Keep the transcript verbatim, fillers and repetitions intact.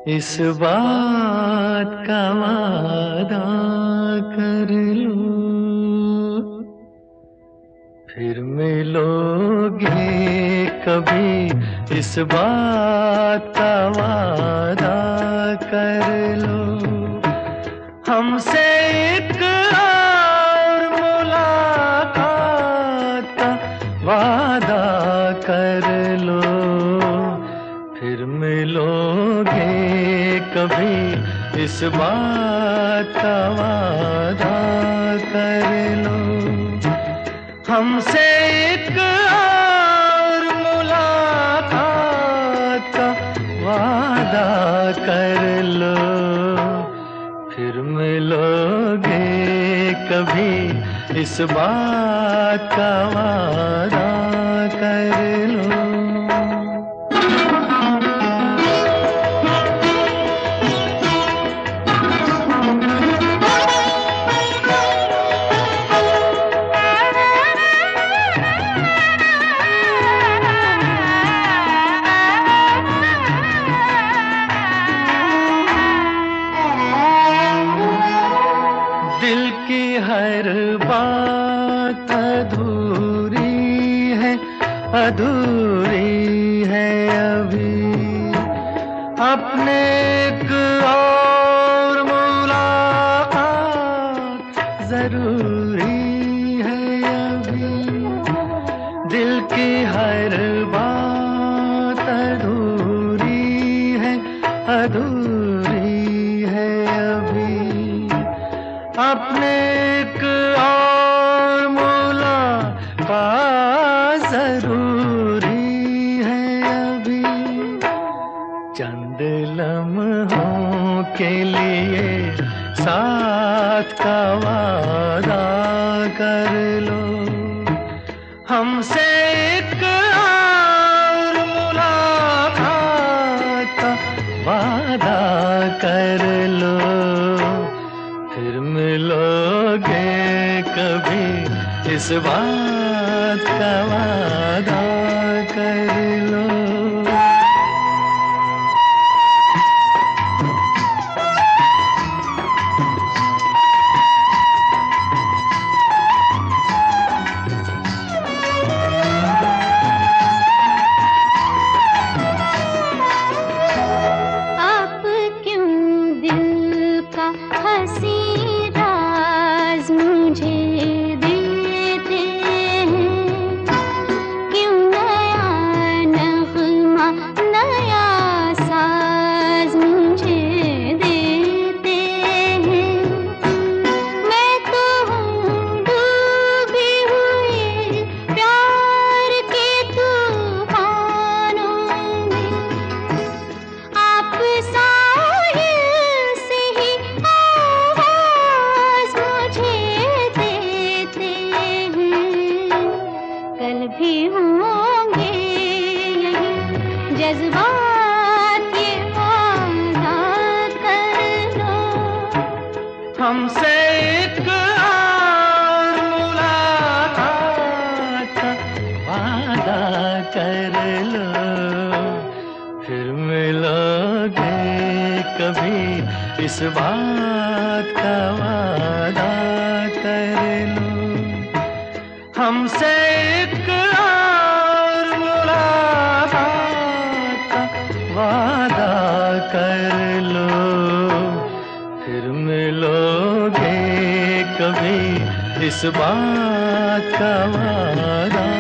इस बात का वादा कर लो, फिर मिलोगे कभी। इस बात का वादा कर लो, हमसे एक और मुलाकात का वादा कर लो, फिर मिलोगे कभी। इस बात का वादा कर लो, हमसे एक और मुलाकात का वादा कर लो, फिर मिलोगे कभी। इस बात का वादा कर लो। दिल की हर बात अधूरी है, अधूरी है अभी। अपने एक और मुलाकात जरूरी है अभी। दिल की हर बात अधूरी है, अधूरी है अभी। अपने एक और मुलाकात जरूरी है अभी। चंद लम्हों के लिए साथ का वादा कर लो, हमसे एक और मुलाकात का वादा कर लो, फिर मिलोगे कभी। इस बात का वादा कर लो। आप क्यों दिल का हंसी राज मुझे देते हैं? क्यों नया नगमा नया साज मुझे देते हैं? मैं तो हूँ डूबी हुई प्यार के तूफानों में। आप साहिल से ही आवाज मुझे देते हैं। कल भी होंगे यही जज्बात, ये वादा कर लो। हमसे एक और मुलाकात का वादा कर लो, फिर मिलोगे कभी। इस बात का वादा कर लो, हमसे एक और मुलाकात का वादा कर लो, फिर मिलोगे कभी। इस बात का वादा